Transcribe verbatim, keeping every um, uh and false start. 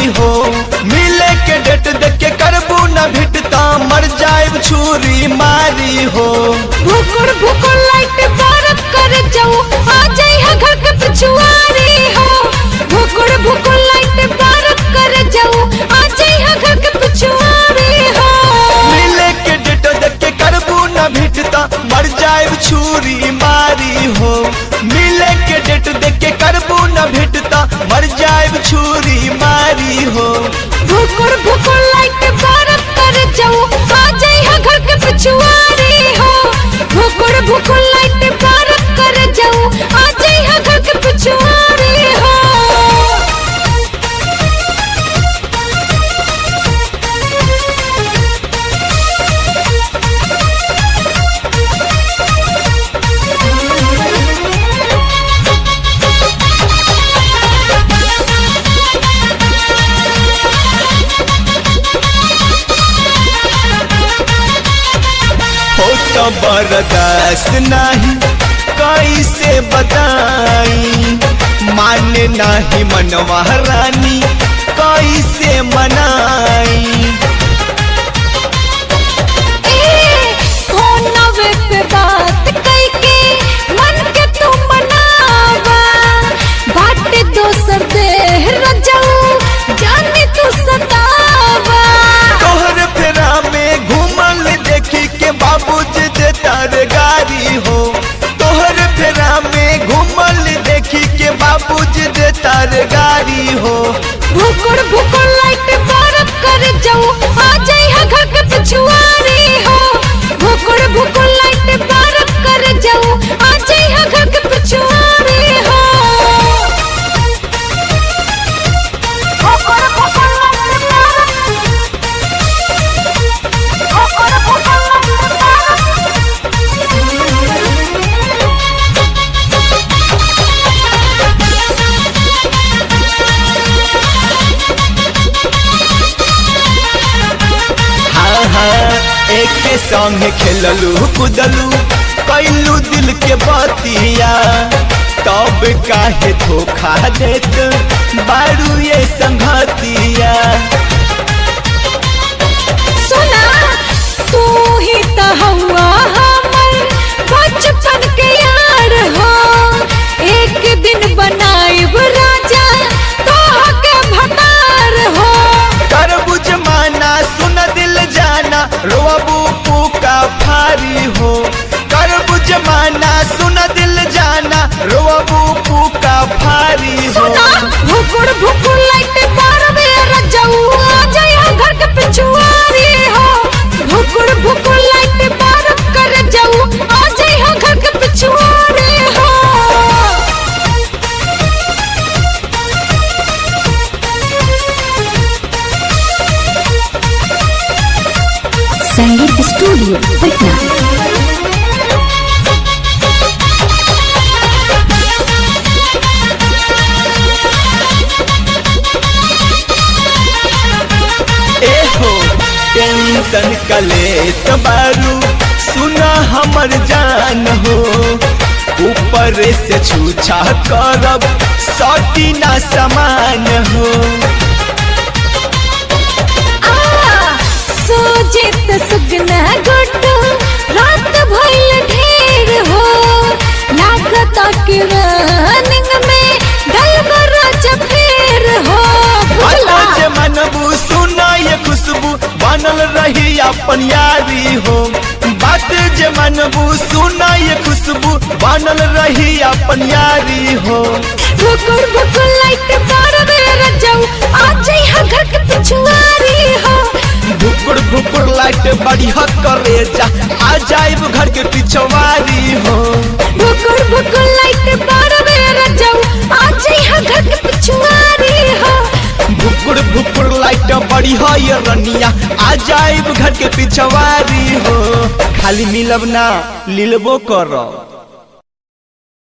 मारी हो। मिले के डेट देख के करबू न भिटता मर जाए छुरी मारी हो। भुकुर भुकुर लाइट बारत कर जाऊ आ जाई घर के पिछुआरी हो। भुकुर भुकुर लाइट बारत कर जाऊ आ जाई घर के पिछुआरी हो। मिले के डेट देख के करबू न भिटता मर जाए छुरी मारी हो। मिले के डेट देख के करबू न भिटता मर जाए छुरी मारी हो। भुकुर भुकुर लाइट बारत कर जाऊ आ जाई घर के पिछुआरी हो। भुकुर भुकुर लाइट बारत कर जाऊ आ जाई घर के पिछुआरी हो। तो बर्दाश्त नहीं कैसे बताई माने नहीं मनवा रानी कैसे मनाई। बात कई के मन के तू मनावा बाटे दोसर देह रजाऊ जाने तू सतावा। तोहर फेरा में घूमल देखी के बाबूजी दे तार गारी हो। तोहर फेरा में घूमल देखी के बाबूजी दे तार गारी हो। भुकुर भुकुर लाइट बारत कर जाऊ आ जाई घर के पिछुआरी हो। भुकुर भुकुर लाइट बारत कर जाऊ आ जाई घर के पिछुआरी हो। भुकुर भुकुर लाइट बारत भुकुर भुकुर लाइट हाँ हाँ एक संग खेललू कुदलू कैलू दिल के बतिया तब काहे धोखा देत बारू ये संगतिया। सुना तू ही तो हुआ हमर बचपन के यार हो। एक दिन बनाइब राजा तोह के भतार हो। करबू जमाना सुन दिल जाना रोबू पूका फारी हो। करबू जमाना सुन दिल जाना रोबू पूका फारी हो। सुना भुकुर भुकुर लाइट बारबे रजाऊ आ जाई घर के पिछुआरी हो। भुकुर भुकुर लाइट बारत कर जाऊ आ जाई घर के पिछुआरी हो। संगीत स्टूडियो पटना। टेंशन कलेत बारू सुना हमर जान हो। ऊपर से छूछा करब सटी ना समान हो। सोजित सुगना गुड्डू रात भइल ढेर हो। लागत कि रनिंग में डलबरा चफेर हो। आज मनबू सुना ये खुशबू बनल रही अपन यारी हो। बात जे मनबू सुना ये खुशबू बनल रही अपन यारी हो। भुकुर भुकुर लाइट बारबे रजाऊ आ जाई घर के पिछुआरी हो। भुकुर भुकुर लाइट बढ़िया करे जा आ जाइब घर के पिछवारी हो। भुकुर भुकुर लाइट बारबे रजाऊ आ जाई घर के पिछुआरी हो। भुकुर भुकुर लाइट बढ़िया ये रनिया आ जाइब घर के पिछवारी हो। खाली मिलब ना लीलबो करो।